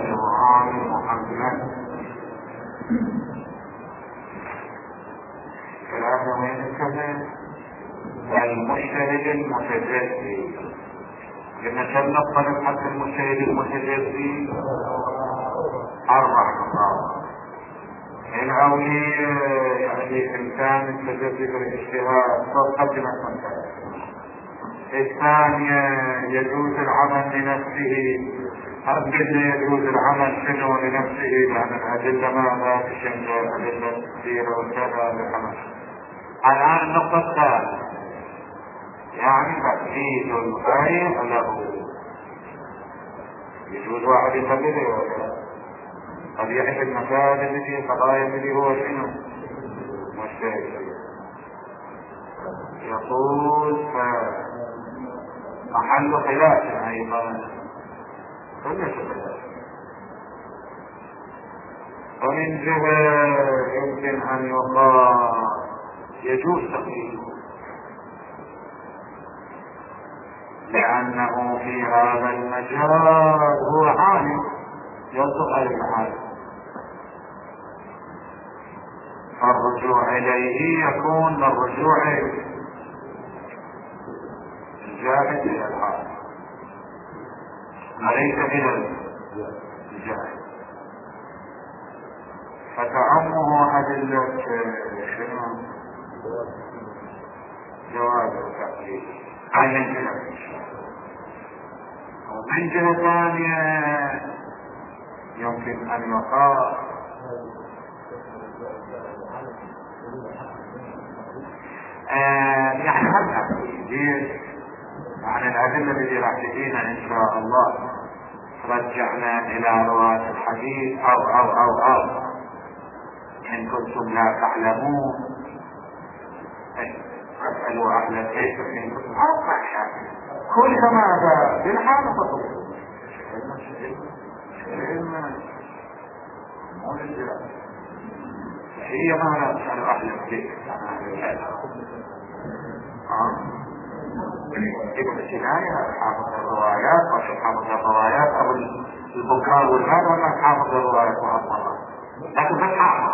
وآل محمد. ثلاثة من الكذب المجتهد المتجدي. قلنا كم نقطة حتى المجتهد المتجدي؟ 4 نقاط. الأولي يعني إنسان التجدي بالاجتهاد فقدمت منطقة. الثانية يجوز العمل لنفسه. قلنا يجوز العمل شنو لنفسه؟ لأن الأدلة ماذا تشمل أدلة كثيرة وكذا للعمل. الآن النقطة الثالثة يعني تقليد الغير له. يجوز واحد يقلده ولا قد يحب المسائل اللي في قضايا اللي هو شنو مجتهد. يقول محل خلاف أيضا كل خلاف. ومن جهة يمكن أن يقال يجوز تقليده لأنه في هذا المجال هو عالم يصدق على العالم، فالرجوع إليه يكون للرجوع الجاهد إلى العالم وليس إلى الجاهد. فتعمه أدلة شنو؟ جواز التقليد عن الجهة. ومن جهة ثانية يمكن أن يقال يعني هذا التقليد عن الأدلة التي راح تجينا إن شاء الله رجعنا إلى رواة الحديث أو إن كنتم لا تعلمون فاسألوا أهل الذكر إن كنتم كل ماذا بالحالة تطلب هي ما لا تسألوا أهل الذكر يقول السناني حافظ الروايات أو حافظ الروايات أو البكار والهاد ولا حافظ الروايات وأطلع لكن بس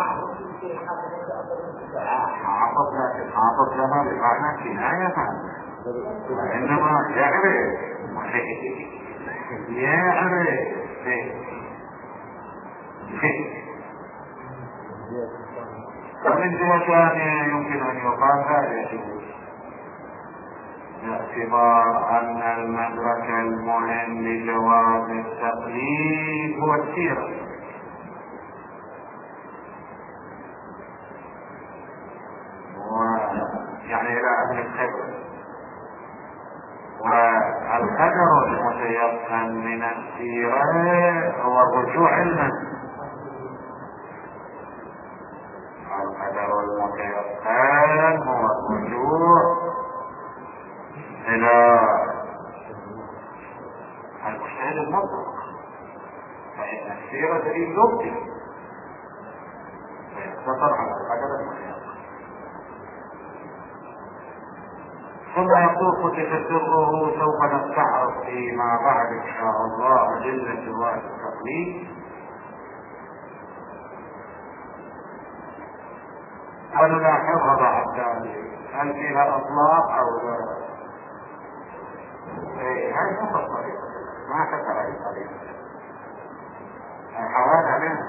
حافظ لها بمعنى كناية وإنما يعرف ومن جهة ثانية يمكن أن يقال هذا يجوز باعتبار أن المدرك المهم لجواز التقليد هو السيرة، يعني إلى أهل الخبر، والقدر المتيقن من السيرة هو الرجوع علما. القدر المتيقن هو الرجوع إلى المجتهد المطلق، فإن السيرة دليل لغوي فيقتصر على القدر المتيقن. ثم يطوف تفسره سوف نستعرض فيما بعد إن شاء الله أدلة جواز التقليد، ونلاحظها بعد ذلك هل فيها أطلاق أو لا. هاي نقطة طريقة ما كثر أي طريقة الحواد عليها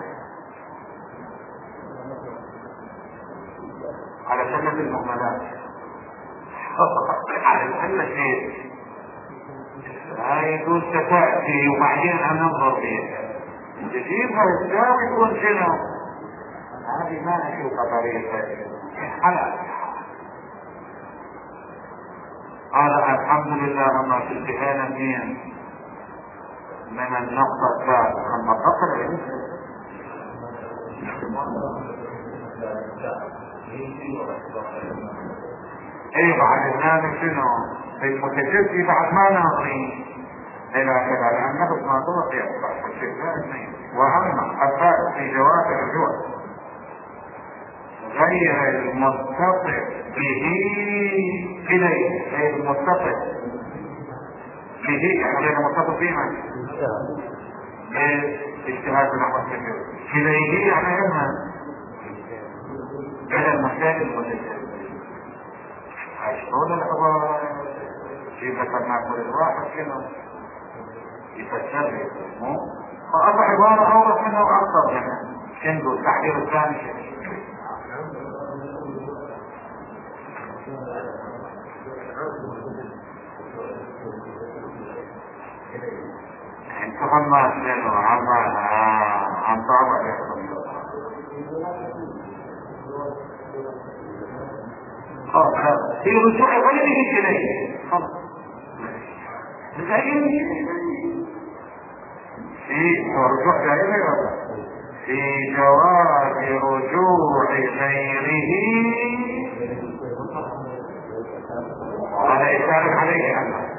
على سنة المهملات على كل شيء هاي يقول ستأتي وبعدين هننظر فيها تجيبها الإسلام يكون شنو هذه ما نشوفها طريقة حلال. هذا الحمد لله أما في انتهينا من النقطة الثالثة أما النقطة ايه بعد النام شنو المتجدي بعد ما ناظرين الى كذا لان نفس ما توقع بعد الشيء. واما الفائد في جواز الرجوع غير المتصل به اليه، غير المتصل به يعني غير المتصل به باجتهاد نحو التكفير. كذا يجي على يمها على المحتاج المتجاوز. هشتغل الحضارة في مثل ما كل الواحد كده يفسر مو فأصبح عبارة أورث منه وأكثر منه. كندو التحرير الثاني شيء انتظرنا منه عن طابع في رجوع غيره إليه خلاص في رجوع غيره في جواز رجوع غيره ولا إشارة عليه أنا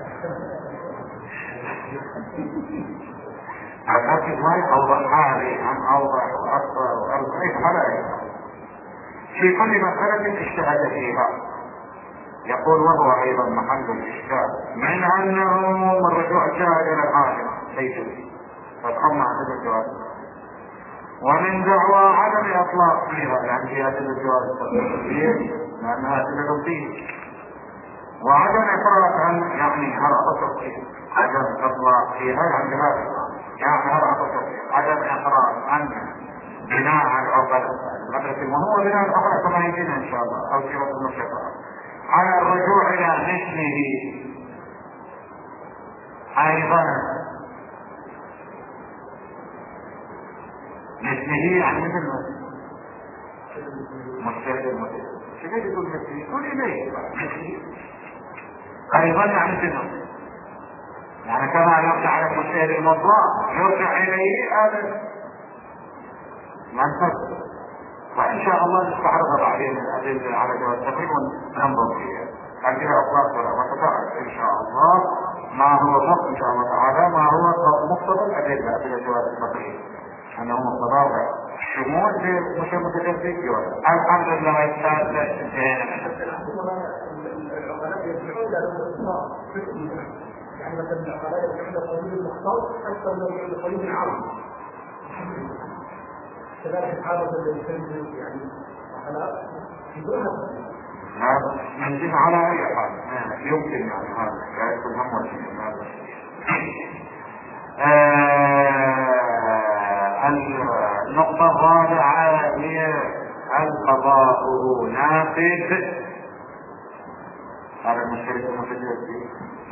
أعتقد ما يوضح حالي عن أوضح وأكثر وأرضعيف حلائق في كل مسألة اجتهد فيها. يقول وهو أيضا محل الإشكال من أنه من رجوع الشاهد إلى الحاكم ليس فالحمى عدد الجواز ومن دعوى عدم إطلاق فيها يعني في أدلة الجواز التطبيقية لأنها أدلة فيه وعدم إطلاق يعني هل أتصل عدم إطلاق فيها يعني هذا يعني هل أتصل عدم إطلاق عن بناء على العقل المدرسة وهو بناء العقل كما يجينا إن شاء الله أو سيرة المشرقة على الرجوع إلى مثله أيضا مثله عن مثل مستهد شبه يقول مثله يقول إليه أيضا عن مثله يعني كما يرجع على المستهد المطلق يرجع إليه هذا منفذ وإن شاء الله نستعرض بعدين الأدلة على جواز التقريب وننظر فيها عندنا أطلاق وتتعرف إن شاء الله ما هو الضبط إن شاء الله تعالى ما هو مقتضى الأدلة أدلة جواز التقريب أنه مقتضى الشمول مش متجدد جواز الحمد لله ما يستاهل العقلاء يرجعون إلى الاختصاص يعني مثلا العقلاء يرجعون إلى قانون المختص أكثر من القانون العام كذلك الحالة الذي يعني عقلاء في دونها ننزل على أي حال يمكن يعني هذا لا يكون هم النقطة الرابعة هي القضاء نافذ هذا المشكلة المتجدد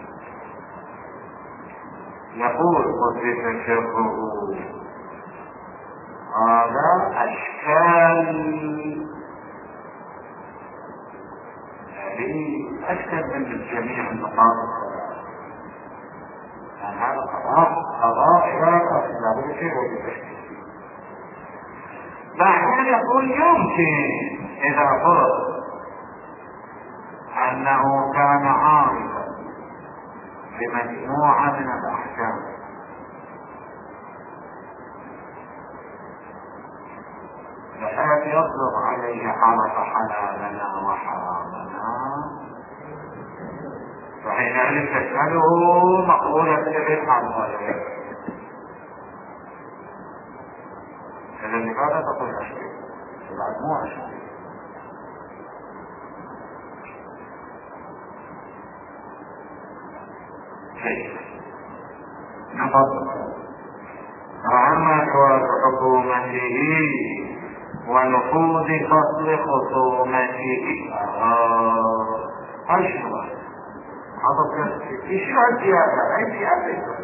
يقول قصيد شرطه هذا أشكال أشكال من الجميع النقاط يعني هذا قضاء لا بد شيء وبتشكيل بعدين يقول يمكن إذا فرض أنه كان عارفا بمجموعة من الأحكام بحيث يطلق عليه حرف حلالنا وحرامنا فحينئذ تشمله مقولة بالحرف إذا لماذا تقول أشكال؟ بعد مو أشكال كيف؟ نفضل رحمة حكومته ونفوذ فصل خصومته أشهر هذا إيش الزيادة؟ أي زيادة؟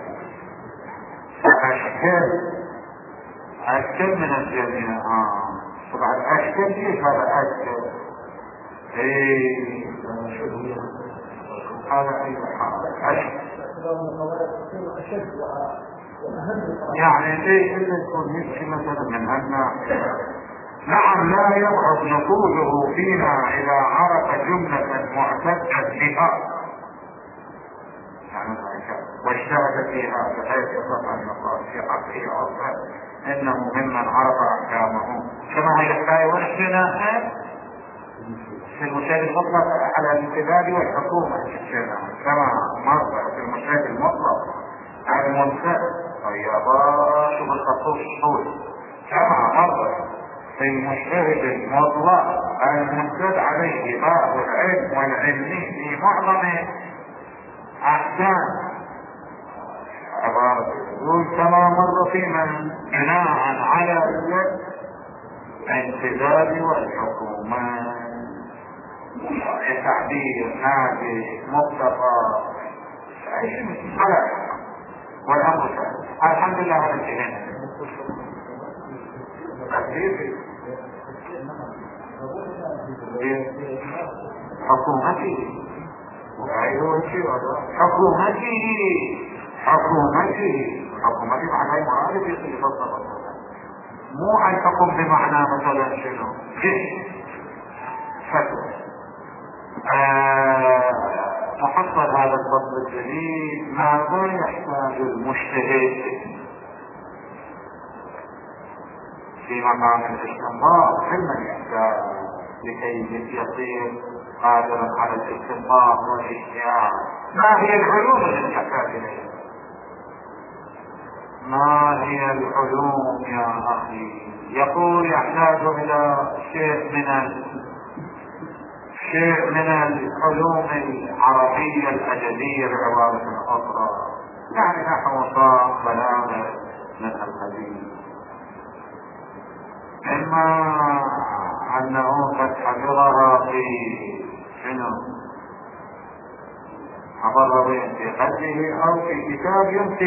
أشكال من الجميع طبعا أشكال كيف هذا أشكال؟ هذا أي حال يعني ليش اللي يكون يبكي مثلا من هالنا نعم لا يضعف نفوذه فينا إذا عرف جملة معتدة بها يعني واجتهد فيها بحيث يطلق النقاط في حقه أصلا إنه ممن عرف أحكامه كما هي الحكاية والخناقات في المشاهد المطلق على الانتداب والحكومة كما مر في المشاهد المطلق على المنفذ طيبان يكتب الخطوط الصوري كما مرة في المجتهد المطلق الممتد عليه باب العلم والعلمي في معظم احكام عبارة يقول كما مر في من بناء على الانتداب والحكومة تعبير نادي مقتضى على والامر سهل. الحمد لله على الجهاز حكومته حكومته معناه معارف يصير يفضل مو الحكم بمعنى مثلا شنو فتوى. محصل هذا الفصل الجديد ماذا يحتاج المجتهد في مقام الاستنباط؟ علما يحتاج لكي يصير قادرا على الاستنباط والاجتهاد. ما هي العلوم التي يحتاج اليها؟ ما هي العلوم يا اخي؟ يقول يحتاج الى شيء من العلوم العربية الأدبية بعبارة أخرى، يعني نحو صار بلاغة من القبيل، إما أنه قد حفظها في شنو حفظها في قلبه أو في كتاب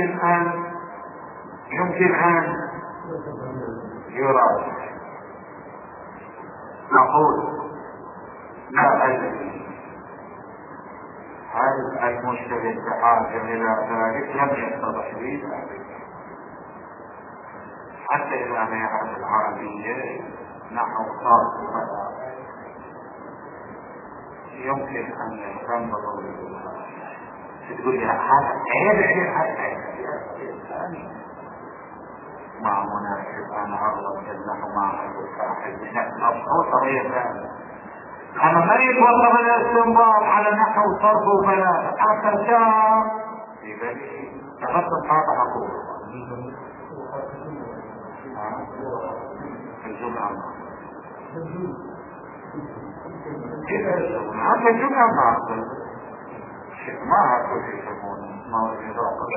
يمكن أن يراجع. نقول لا أدري هل المجتهد بحاجة إلى ذلك؟ لم يتضح لي ذلك حتى إذا ما يعرف العربية نحو صار يمكن أن يستنبط تقول لي هذا عيب مع مناسب أنا أغلب النحو مع الصاحب مبسوط طريقة أنا ما يتوقف الاستنباط على نحو صرف وبلاغة حتى شام في بالي تخصص هذا حقوق الجمعة هذا الجمعة ما هكذا يسمونه مورد إضافة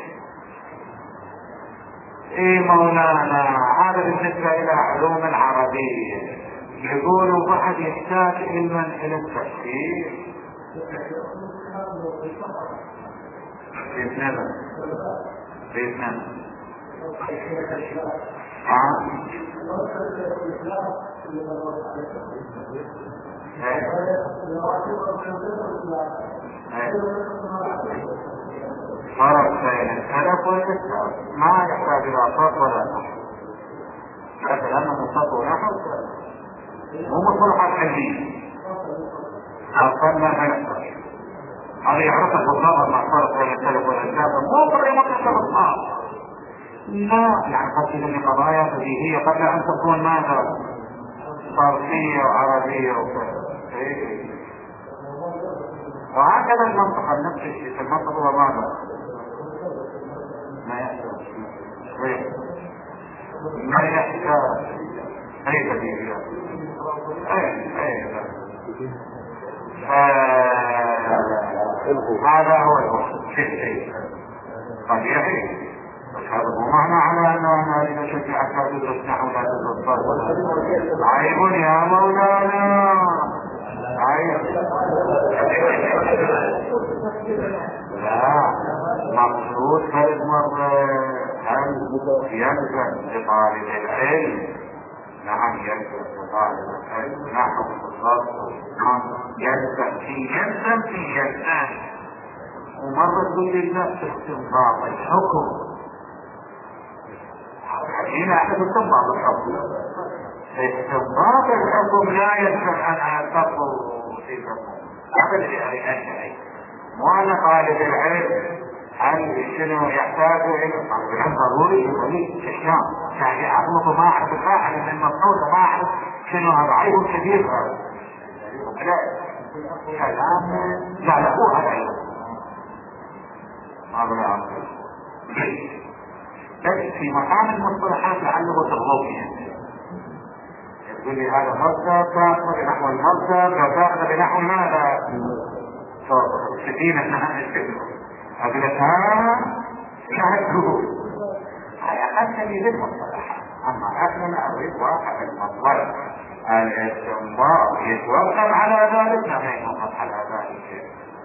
إيه مولانا هذا بالنسبة إلى علوم العربية. يقولوا واحد يحتاج علما إلى التفسير بإذن فرق بين السلف والإسلام ما يحتاج إلى صوت ولا نحو، حتى لأنه صوت ونحو مو مصطلحات علمية أصلا ما يحتاج. هذا يعرفه بالضبط مع فرق بين السلف والإسلام مو طريقة الاستبطاء، لا يعني قد تكون قضايا بديهية قبل أن تكون ماذا صرفية وعربية وكذا. وهكذا المنطقة نفس الشيء في المنطقة هو ماذا ما يحتاج أي بديهية هذا هو الشيء طبيعي. هذا مو معنى على أنه أنا أريد أشجع حتى تدرس نحو لا تدرس صرف. عيب يا مولانا عيب. لا مقصود هالمرة هل يلزم لطالب العلم؟ نعم يلزم لطالب العلم نحو الصرف يلزم ومرة تقول للنفس استنباط الحكم هنا احنا استنباط الحكم لا يلزم ان اعتقد في الحكم هذا الذي أشعري مو أنا طالب العلم هل شنو يحتاج إلى العلم ضروري يقولي إسلام يعني أغلط ما أعرف الفاعل من المفروض ما أعرف شنو هذا عيب كبير لا كلام يعلقوه هذا العلم هذا لا أعرف بس في مقام المصطلحات لعله تغلطني، تقول لي هذا مصدر تاخذ بنحو المصدر وتاخذ بنحو ماذا؟ سكينة أقول لك شاهدوا هاي أخذتني بالمصطلحات. أما نحن نريد واحد المصدر الاستنباط يتوقف على ذلك، لا يتوقف على ذلك.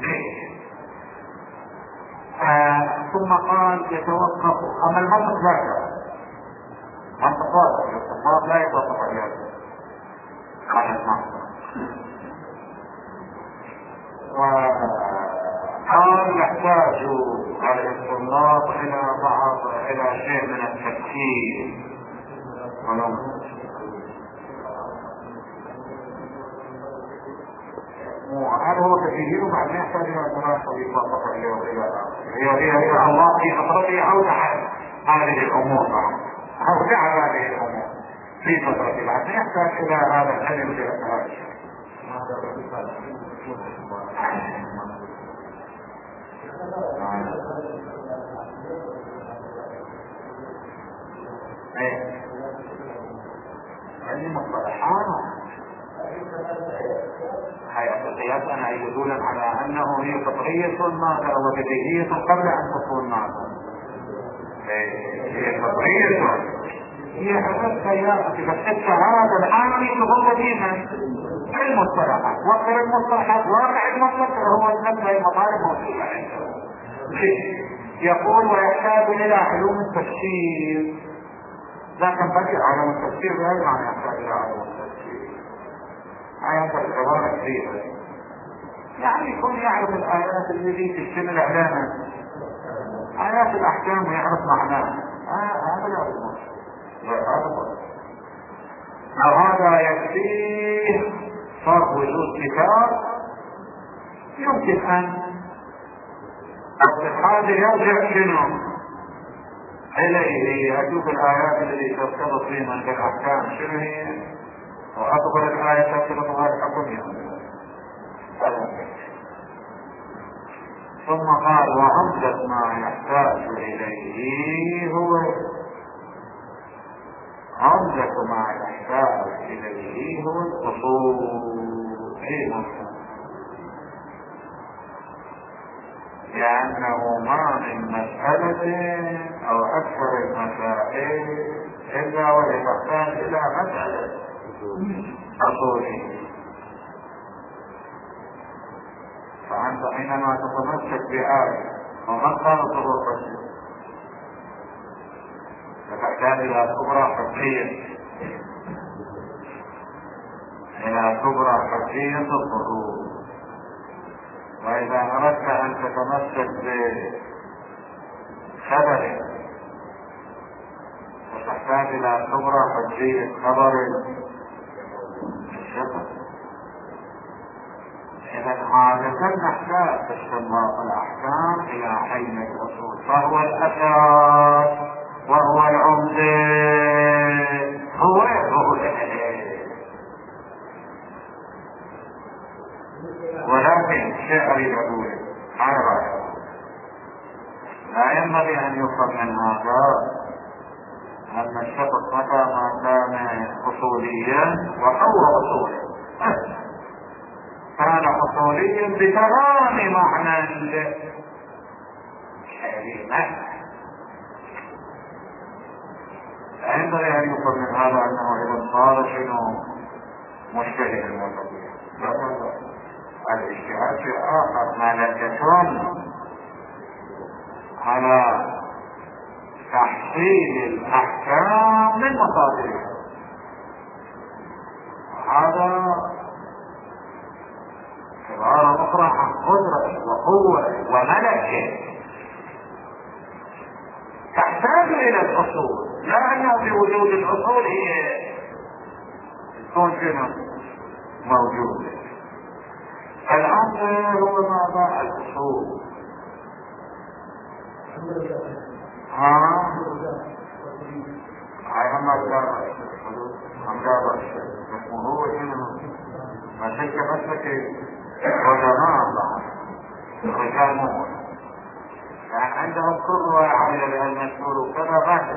ثم قال يتوقف. أما المنطق ذاك منطق واضح، الاستنباط لا يتوقف على على المنطق. وقال يحتاج الاستنباط إلى شيء من التفكير هذا هو تفكير، وبعدين يحتاج إلى دراسة ويطبق إلى الله في فترته أودع هذه الأمور أودع هذه الأمور في فترته، بعدين يحتاج إلى هذا العلم في هذه مصطلحات هاي أساسياتنا يدل على أنه هي فطرية ماذا وبديهية قبل أن تكون ماذا. هي فطرية، هي حسب سيارة، بس هذا العامل تظل فيها المصطلحات، وقر المصطلحات واقع المصطلح هو نفس المطالب موجودة عنده. يقول ويحتاج إلى علوم التفسير، لكن بدأ علوم التفسير غير معنى يحتاج إلى علوم التفسير. آيات العبارة كثيرة، يعني يكون يعرف الآيات التي تشتمل على آيات الأحكام ويعرف معناها. هذا لا يمكن، هذا يكفيه فرض وجود كتاب يمكن أن الحاجة يرجع شنو إليه، أشوف الآيات التي ترتبط فيها بالأحكام شنو هي، وأخبر الآية ترتبط بهذا الحكم. ثم قال وأمجد ما يحتاج إليه هو أمجد ما يحتاج إليه هو الأصول. لأنه ما من مسألة أو أكثر المسائل إلا وتحتاج إلى مسألة أصولية. فأنت حينما تتمسك بآية ومن قال ضرورة فتحتاج إلى كبرى حجية، إلى كبرى حجية الضرورة. وإذا أردت أن تتمسك بخبر فتحتاج إلى كبرى حجية خبر الشبه. إذا عادة نحتاج استنباط الأحكام إلى حين الأصول، فهو الأساس وهو العمدة، هو ولكن الشعر يقول لا ينبغي أن يفهم من هذا أن الشخص متى ما كان أصوليا وهو أصولي كان أصوليا بتمام معنى الكلمة، لا ينبغي أن يفهم من هذا أنه إذا صار شنو مجتهد المتطبيع. الاجتهاد في آخر ملكة على تحصيل الأحكام من مصادرها، هذا عبارة أخرى عن قدرة وقوة وملكة تحتاج إلى الأصول، لا أنه بوجود الأصول هي تكون شنو موجودة. الأمر هو ماذا؟ الأصول. هاي هم جابر هو شنو ما شك مسلك علماء الله رجال مؤمن، يعني عندهم كل واحد المسؤول وكذا غير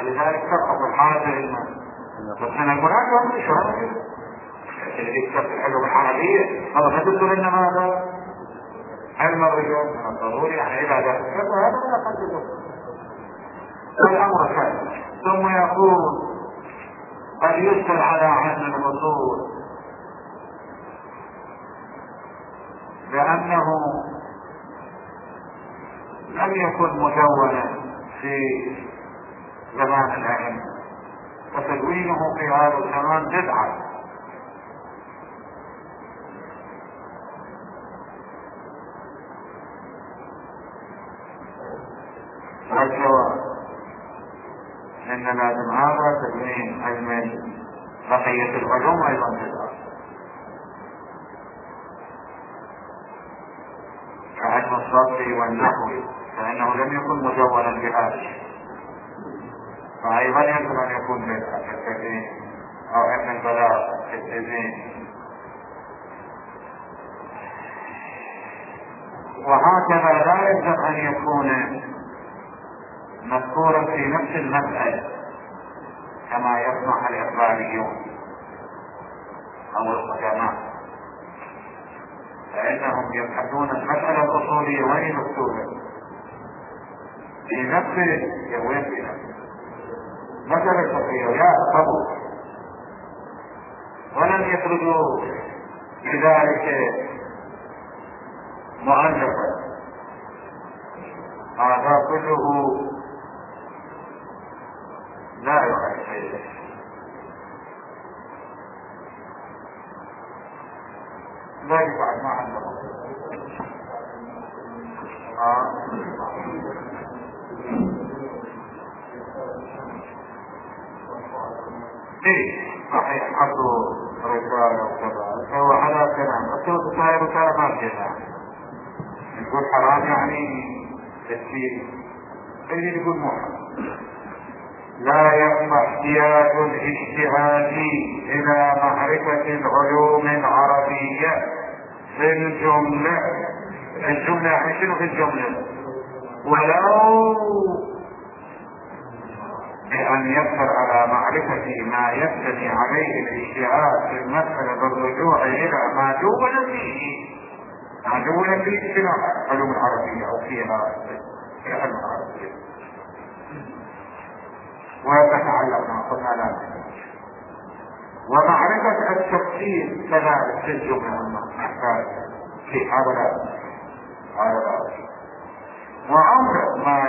ولذلك تبقى الحاجة بس أنا أقول لكم شو هذا اللي يكتب العلوم العربية هذا تدل أن ماذا؟ علم الرجال من الضروري يعني إلى ذلك هذا لا تدل. والأمر الثاني ثم يقول قد يسأل على علم الأصول لأنه لم يكن مدونا في زمان الأئمة وتدوينه في هذا الزمان بدعة. والجواب إن لازم هذا تدوين علم بقية العلوم أيضا بدعة كعلم الصرف والنحو فإنه لم يكن مدونا بهذا فأيضا يجب أن يكون بدعة كالتدوين أو علم البلاغة كالتدوين. وهكذا لا يجب أن يكون مذكورا في نفس المسألة كما يصنع الإخباريون أو القدماء فإنهم يبحثون المسألة الأصولية وين مكتوبة في نفس وين في نفس مسألة الفقهية يا قبول ولم يخرجوا بذلك مؤلفا. هذا كله لا يؤثر لا يفعل ما عنده صحيح حطوا رسالة وكذا هو على كلام حطوا رسالة ما فيها نقول حرام يعني تسفير اللي يقول مو حرام. لا يبقى احتياج الاجتهاد الى معرفة العلوم العربية في الجملة يعني شنو في الجملة ولو بأن يقدر على معرفة ما يبتني عليه الاجتهاد في المسألة بالرجوع إلى ما دون فيه في العلوم العربية أو فيها في العلم العربية ويتعلق ما قلنا لا ومعرفة التفصيل كذلك في الجملة والمحتاج في هذا وعمر ما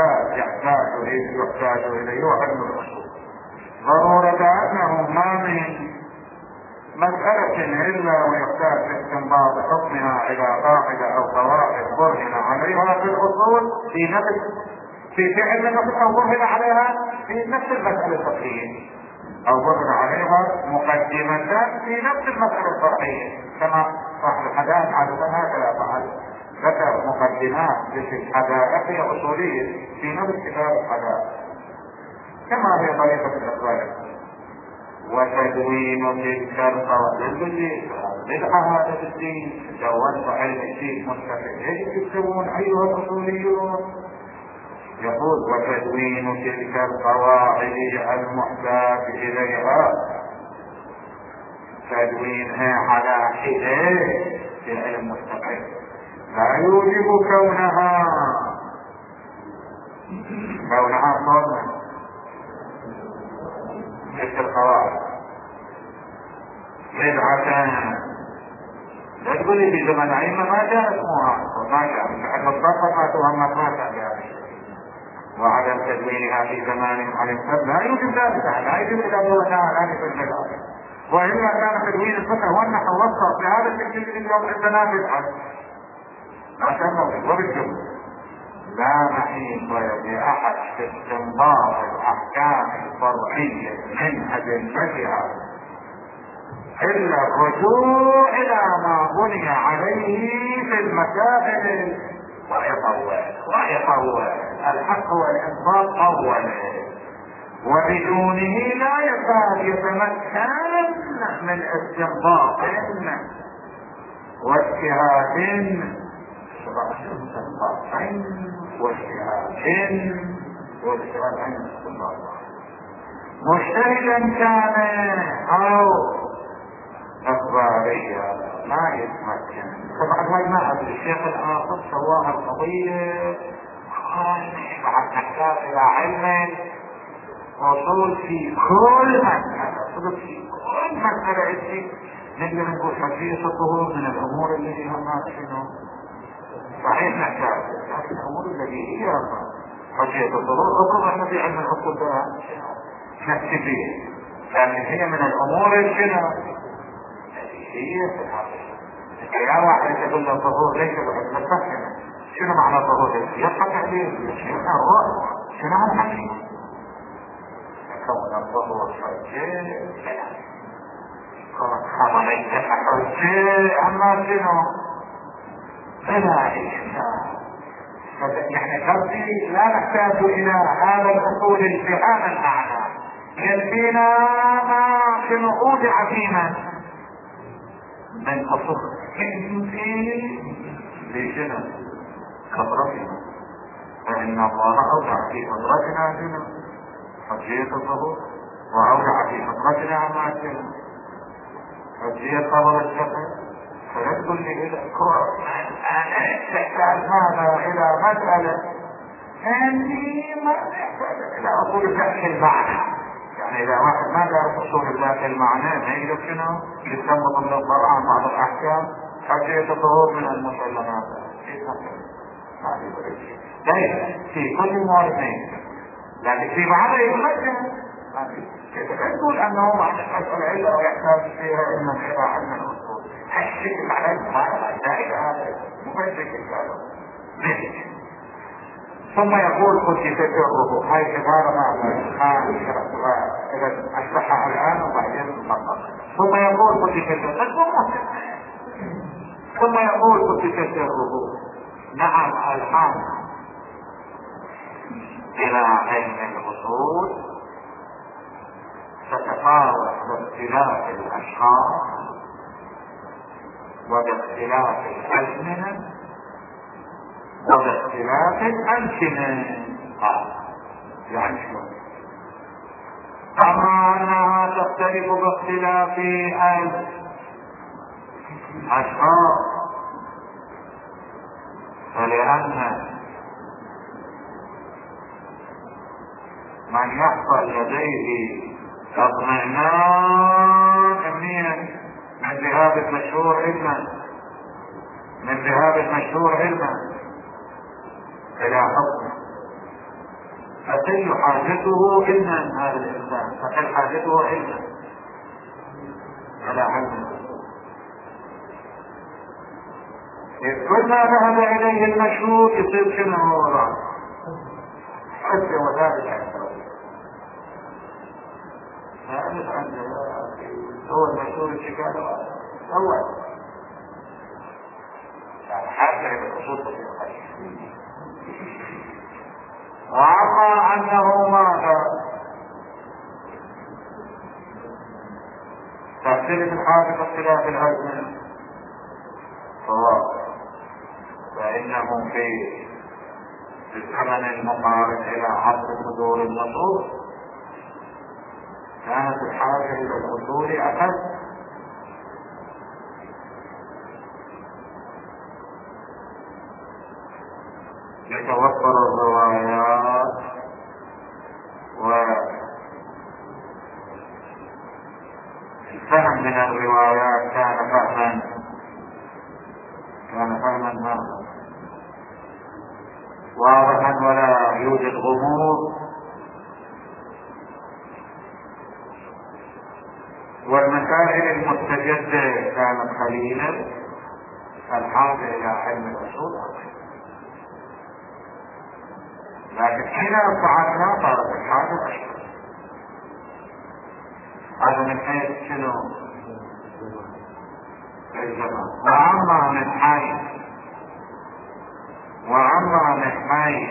يحتاج إليه علم الأصول ضرورة أنه ما من مسألة إلا ويحتاج في استنباط حكمها إلى قاعدة أو قواعد برهن عليها في الأصول في فعل نفس أو برهن عليها في نفس المسألة الفقهية أو برهن عليها مقدمة في نفس المسألة الفقهية كما صاحب الحدائق عادة هكذا فعل ذكر مقدمات في الحدائق أصولية في نفس كتاب الحدائق كما هي طريقة الأقوال. وتدوين تلك القواعد بدعة هذا في الدين دونت علم الدين مستقل يجب تكتبون أيها الأصوليون. يقول وتدوين تلك القواعد المحتاج إليها تدوينها على حدة في العلم مستقل لا يوجب كونها صورة مثل القواعد بدعة. لا تقولي في زمن أئمة ما جاء اسمها وما جاء حتى الصفة ما تهمت ما جاء وعدم تدوينها في زمان على لا يوجد ذلك لا يجب إلى الله تعالى في البدعة وإلا كان تدوين الفقه والنحو والصرف بهذا الشكل اليوم عندنا بدعة عشان وبالجملة لا محيط لأحد في استنباط الأحكام الفرعية منهج الفقه إلا الرجوع إلى ما بني عليه في المسائل ويطول الحق والإنصاف أولا وبدونه لا يكاد يتمكن من استنباط واجتهاد واجتهاد مجتهدا كان او اخباريا ما يتمكن. طبعا هاي ما ادري الشيخ الاخر سواها القضيه بعد نحتاج الى علم وصول في كل مسألة، صدق في كل مسألة عندي نقدر نقول حجية الظهور من الامور التي هم شنو صحيح نحتاج، لكن الامور التي هي حجية الظهور ربما احنا في علم الاصول نكتبيه، لكن هي من الامور شنو هي في الحقيقة. يا واحد يقول له الظهور ليس بعلم الفهم، شنو معنى الظهور؟ يبقى تعليل شنو الرؤى، شنو هو الحقيقة؟ كون الظهور حجة خبر يتفع حجة اما شنو فلا إشكال. يعني قصدي لا نحتاج الى هذا الاصول الفعال الاعلى، يكفينا ما شنو اوضع فينا من اصول في شنو خبرتنا، فان الله اوضع في خبرتنا شنو حجية الظهور، واوضع في خبرتنا عما شنو حجية خبر الشفع. فيدخل لي الى تحتاج هذا الى مسألة اني ما يحتاج الى اصول ذات المعنى، يعني اذا واحد ما دارس اصول ذات المعنى ما يقدر شنو يستنبط من القرآن بعض الاحكام حجية الظهور من المسلمات. طيب في كل الموردين، لكن في بعض يتمكن كيف تقول انه معنى مسألة علة ويحتاج فيها علما الى علم الاصول، هالشكل على المعنى ذلك هذا مفيد الكلام. ثم يقول كنت تجربه، هاي عبارة اذا اشرحها الان وبعدين نطبق. ثم يقول كنت تجربه، ثم يقول كنت تجربه. نعم الحال الى علم الاصول تتفاوت باختلاف الاشخاص وباختلاف الازمنه وباختلاف الامكنه. يعني شو؟ اما انها تختلف باختلاف الاشخاص فلان من يحصل لديه اطمئنان امنيا من ذهاب المشهور علما، من ذهاب المشهور علما الى حكم، فتل حاجته علما، هذا الانسان فتل حاجته علما على علم. كل ما ذهب اليه المشهور يصير شنو هو حتى وذلك هو المشهور الشكال اول حتى بالخصوص في الخير. وعما انه ماذا تختلف الحاجة باختلاف الازمنة فانه في الزمن المقارن الى عصر صدور النصوص كانت الحاجة الى الاصول اقل، يتوفر الروايات والفهم من الروايات كان فهما ماذا واضحا ولا يوجد غموض، والمسائل المستجدة كانت قليلة، الحاجة الى علم الاصول اقل. لكن حين صعدنا صارت الحاجة اشد. هذا من حيث شنو الزمان. وعما من حيث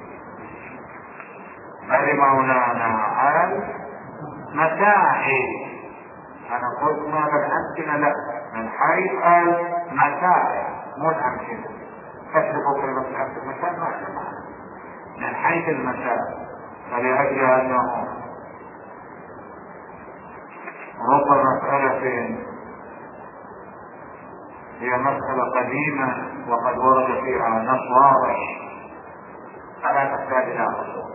مولانا المسائل، انا قلت ما بالامكنة لا، من حيث المسائل مو الامكنة، تشرفوا في المسائل ما من حيث المسائل، فلأجل أنه رب مسألة هي مسألة قديمة وقد ورد فيها نص واضح فلا تحتاج إلى خصوص،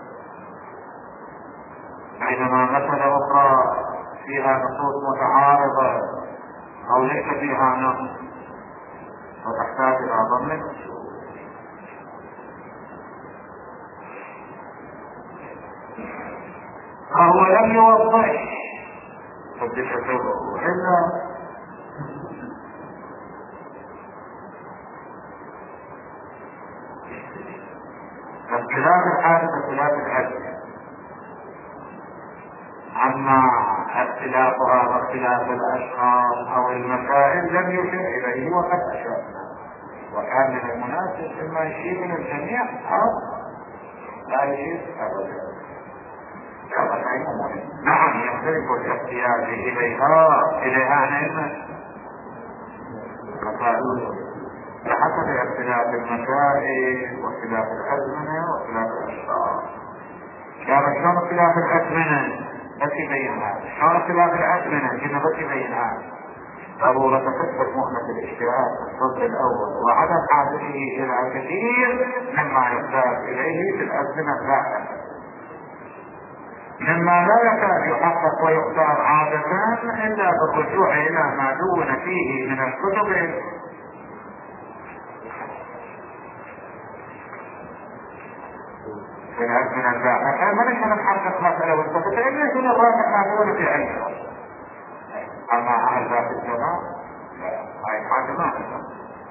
بينما مسألة أخرى فيها نصوص متعارضة أو ليس فيها نص وتحتاج إلى ضمن. فهو لم يوضح إلا اختلاف الحادث اختلاف الحدث، أما اختلافها واختلاف الأشخاص أو المسائل لم يشر إليه وقد أشرنا، وكان من المناسب إما يشير من الجميع أو لا يشير أبدا. نعم يختلف الاحتياج إليها علما بحسب اختلاف المسائل واختلاف الأزمنة واختلاف الأشخاص. كان شلون اختلاف الأزمنة بس يبينها، شلون اختلاف الأزمنة كنا بس يبينها. ضرورة تثبت مهمة الاشتراك في الصف الأول وعدم حاجته إلى كثير مما يحتاج إليه في الأزمنة اللاحقة، مما لا يكاد يحقق ويختار عادة إلا بالرجوع إلى ما دون فيه من الكتب في الأزمنة اللاحقة. ما نحن نحقق مسألة والكتب إلا من الراجع ما دون في علمه، أما على ذات الزمان هاي حاجة ما نحن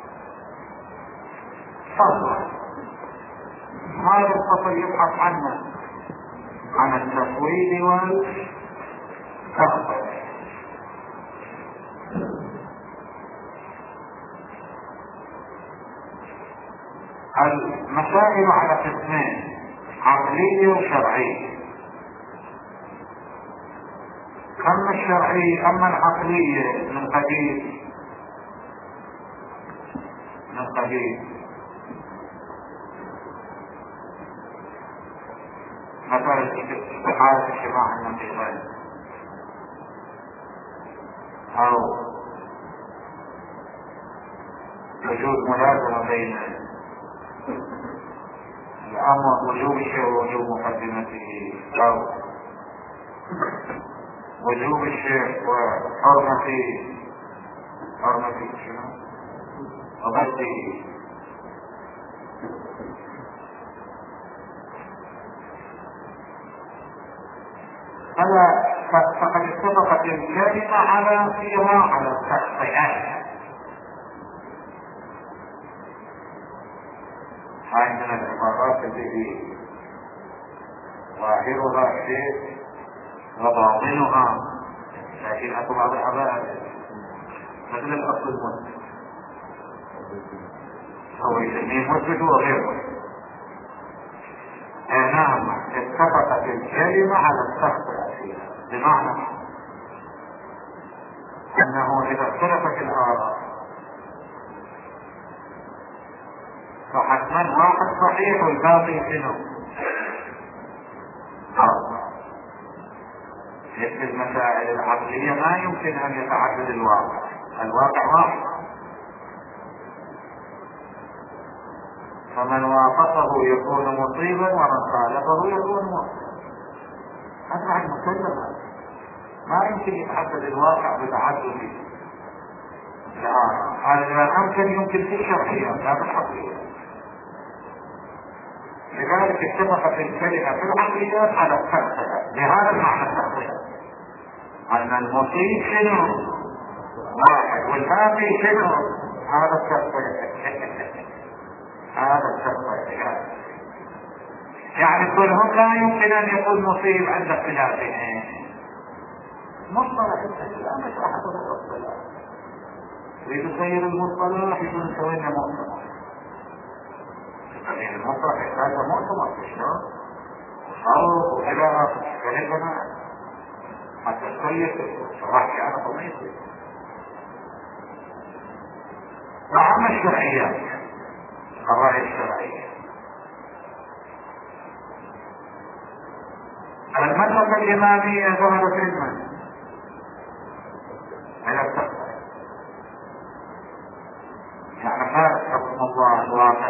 فضلا. هذا الفصل يبحث عنه عن التفويض والتخطيط. المسائل على قسمين، عقلية وشرعية. أما الشرعية أما العقلية من قبيل مثلا استحالة اجتماع النقيضين أو وجود ملازمة بين الأمر وجوب الشيء ووجوب مقدمته، أو وجوب الشيء وحرمة وضده. فقد اتفقت الكلمة على فيها على التخطئات. هاي من العبارات التي ظاهرها شيء وباطنها لكن بعض العبارات مثل الأصل المثبت هو يسميه مثبت وغيره. نعم اتفقت الكلمة على التخطئة فيها، بمعنى أنه إذا اختلفت الآراء فحتما واحد صحيح والباقي شنو؟ في المسائل العقلية ما يمكن أن يتعدد الواقع واحد، فمن وافقه يكون مصيبا ومن خالفه يكون مصيبا. هذا بعد مسلم، ما يمكن يتعدد الواقع بتعدد الآراء. هذا يمكن في الشرعية لا في العقلية. لذلك اتفقت الكلمة في العقليات على التخطئة، لهذا المعنى التخطئة أن المصيب شنو؟ واحد والباقي شنو؟ هذا التخطئة. هذا التخطئة يعني كلهم لا يمكن أن يكون مصيب عند اختلافهم. مصطلح الإسلام مش أحد الاصطلاح، ويتصير المصطلح يكون سوينا مصطلح. يعني المصطلح يحتاج مؤتمر شلون؟ وصوت وإلى كلمة حتى تصير صراحة على قضية. وأما الشرعيات القضايا الشرعية المذهب الإمامية ظهرت علما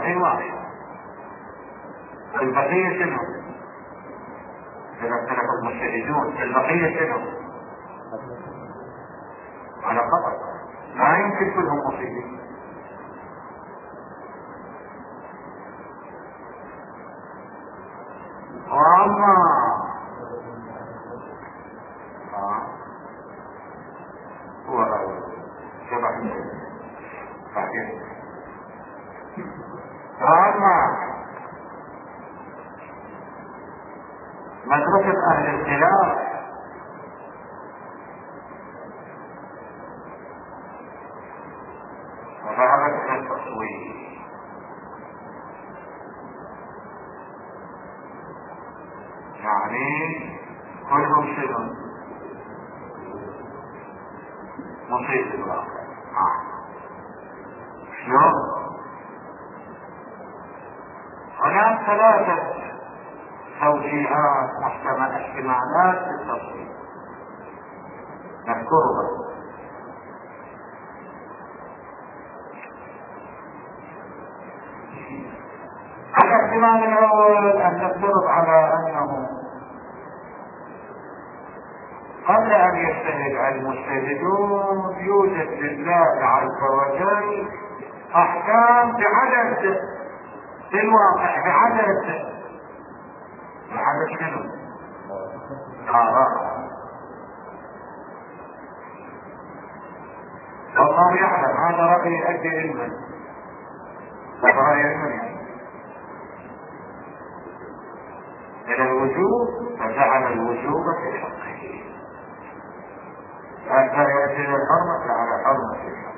هذه واحد. البقية شنو؟ إذا اختلف المجتهدون البقية شنو؟ على خطأ، ما يمكن كلهم مصيبين. وأما هو شبه بعدين. وأما مدرسة أهل الخلاف وذهبت إلى التصوير، يعني كلهم شنو؟ مصيب الواقع. شلون؟ هناك ثلاثة توجيهات احتمالات للتصوير نذكرها. الاحتمال الأول أن نفترض على أنه قبل أن يجتهد المجتهدون يوجد لله عز وجل أحكام بعدد في الواقع، بعدد شنو؟ آراء. والله يعلم هذا رأي يؤدي علما، هذا رأي علما إلى الوجوب، فجعل الوجوب في حقه، حتى يأتي الحرمة على حرمة في حقه،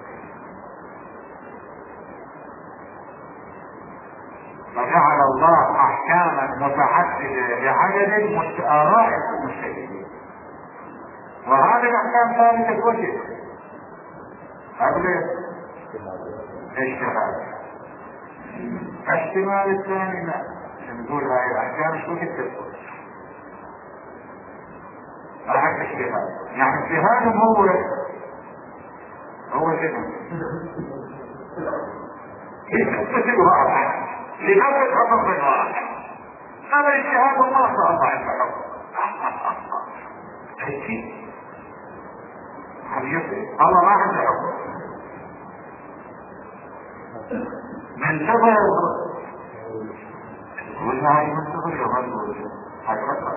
فجعل الله أحكاما متعددة بعدد آراء المجتهدين، وهذه الأحكام ثابتة الوجه قبل الاجتهاد. الاحتمال الثاني لا، نقول هاي الأحكام شو تتفق بعد اجتهاد، يعني اجتهادهم هو شنو؟ يثبت واحد لنفس حكم واحد، هذا الاجتهاد ما شاء الله عند حكم حكي حبيبي الله ما عنده حكم من سبب والله من سبب يظل حيرتها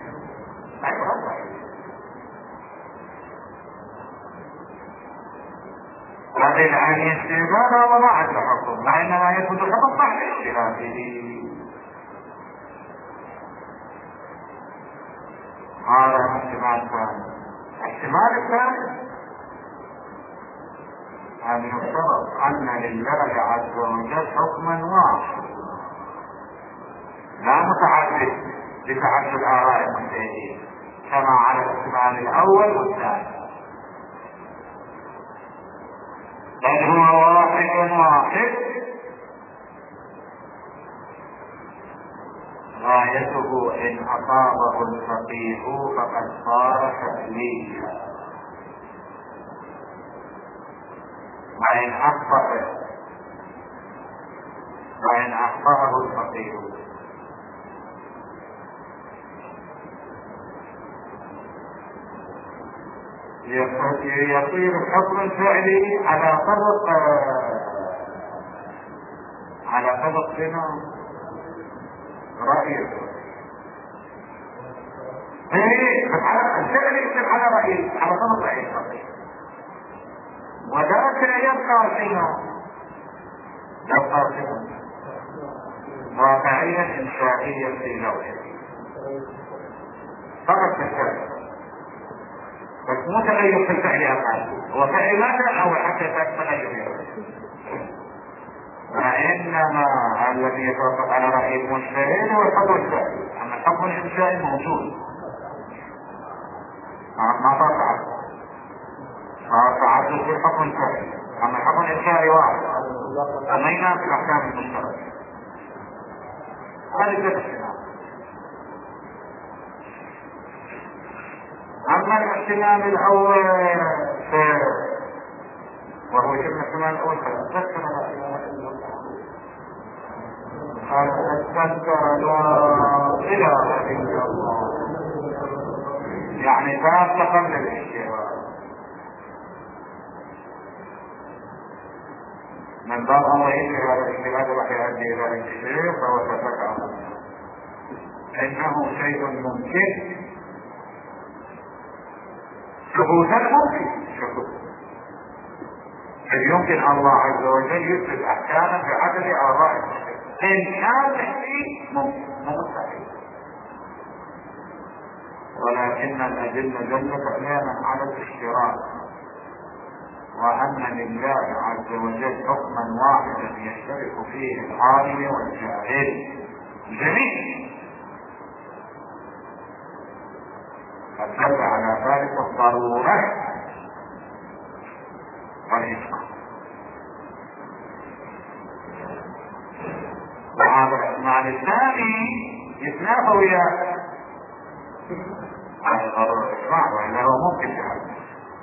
هذه العين الاستهبال هذا ما عنده حكم، مع انما يثبت الحكم بعد اجتهاده. هذا احتمال ثاني. الاحتمال الثاني أن يفترض أن لله عز وجل حكما واحد لا متعدد لتعدد آراء المجتهدين كما على الاحتمال الأول والثاني، بل هو واحد غايته إن أصابه الفقيه فقد صار تأليلا، وإن أخطأه الفقيه يصير الحكم الفعلي على طبق شنو؟ رأيه. الفعل يصير على رأيه، على طبق رأيه الفقيه، وذاك يبقى شنو؟ واقعية إنشائية في نوعه فقط في الفعل، بس مو تغير في الفعل أقل، هو فعل ماذا أو حتى تغير، وإنما الذي يتوافق على رأي المجتهد هو الحكم الفعلي، أما الحكم الإنشائي موجود ما صار تعدد في الحكم الفعلي، أما الحكم الإنشائي واحد أمينا في الأحكام المشتركة. هذه الاحتمال. أما الاحتمال الأول وهو شبه الاحتمال الأول فلا استذكر لا اله الا الله، يعني فات قبل الاشتراك. من باب الله ينهي هذا الاشتراك راح يؤدي الى الانتشار، فهو تفكر انه شيء ممكن ثبوتا ممكن شكرا. يمكن الله عز وجل يثبت احكاما بعدد اراء ان كان تحقيق مستحيل، ولكن الادله دلت احيانا على الاشتراك، وان لله عز وجل حكما واحدا يشترك فيه العالم والجاهل جميعا، فدل على ذلك الضروره والإسلام. وهذا الاحتمال الثاني يتنافى ويا ضرورة الإسلام، وإلا هو ممكن بهذا.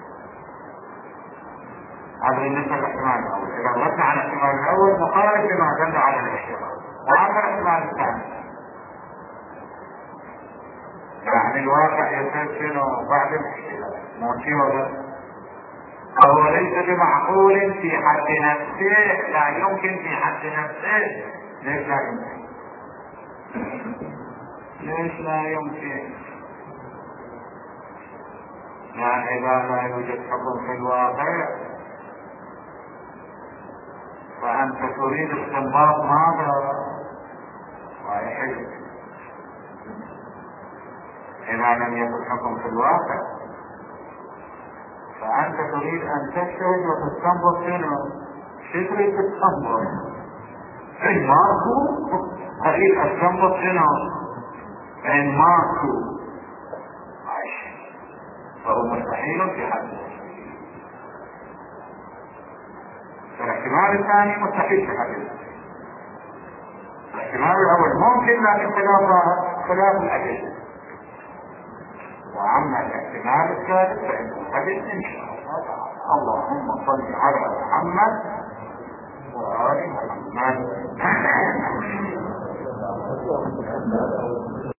هذا بالنسبة للاحتمال الأول. إذا ردنا على الاحتمال الأول مقارب بما دل على الاشتراك. وهذا الاحتمال الثاني، يعني الواقع يصير شنو بعد الاشتراك، مو شيء ولا فهو ليس بمعقول في حد نفسه، لا يمكن في حد نفسه. ليش لا يمكن؟ ليش لا يمكن؟ يعني إذا لا يوجد حكم في الواقع فأنت تريد استنباط ماذا؟ ويحل إذا لم يكن حكم في الواقع فأنت تريد أن تجتهد وتستنبط شنو؟ شو تريد تستنبط؟ إن ماكو أريد أستنبط شنو؟ إن ماكو فهو مستحيل في حد. الاحتمال الثاني مستحيل في حد. الاحتمال الأول ممكن لكن خلاف الأدلة. وأما الاحتمال الثالث فإنه حديث إن شاء الله تعالى. اللهم صل على محمد وآل محمد.